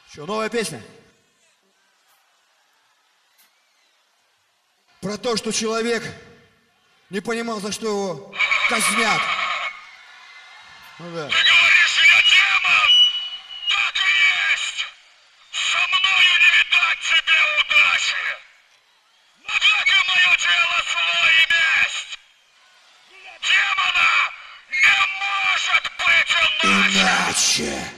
Что, новая песня? Про то, что человек не понимал, за что его казнят. Ну да. Ты говоришь, я демон? Так и есть! Со мною не видать тебе удачи! Но так и мое дело зло и месть! Демона не может быть иначе! Иначе.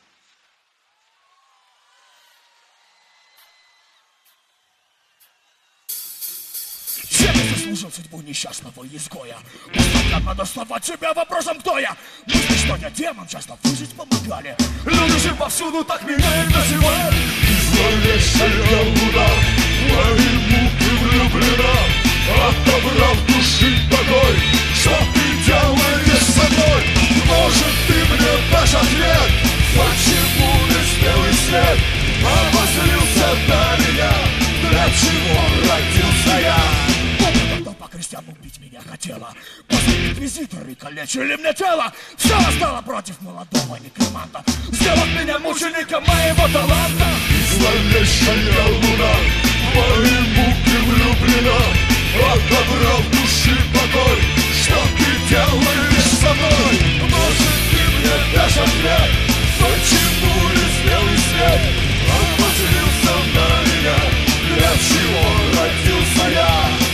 Чем я заслужил судьбу несчастного изгоя? Постоянно надо доставать себя вопросом, кто я? Мысли, что я демон, часто выжить помогали. Люди же повсюду так меня и называют. Зловещая луна, твои муки влюблена, отобрав души покой, что ты делаешь со мной? Может, ты мне дашь ответ, почему весь белый свет обозрился на меня? Для чего родился я? Когда по крестьян убить меня хотела, после инквизиторы калечили мне тело. Все стало против молодого некроманта, сделав меня мучеником моего таланта. Зловещая луна, твои муки влюблена, отобрав души покой, что ты делаешь со мной? Может, ты мне дашь ответ, почему весь белый свет обозрился на меня? Для чего родился я?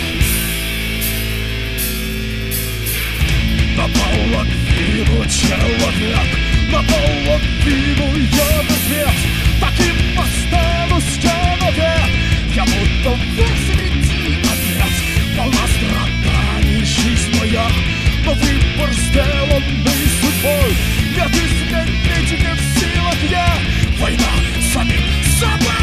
На половину человек, на половину я мертвец. Таким останусь я навек. Я будто весь среди овец, полна страданий жизнь моя. Но выбор сделанный судьбой, нет изменить не в силах я. Война с самим собой.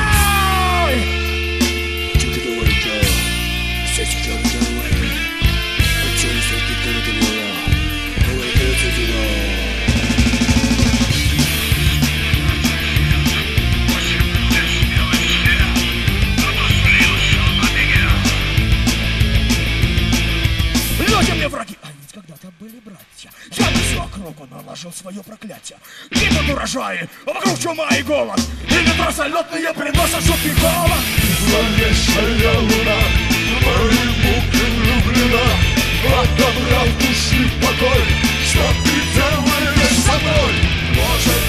Люди мне враги, а ведь когда-то были братья. Я на всю округу наложил свое проклятие. Гибнут урожаи, а вокруг чума и голод. И ветра залетные приносят жуткий голод. Зловещая луна, твои муки влюблена, отобрав души покой, что ты делаешь со мной? Может,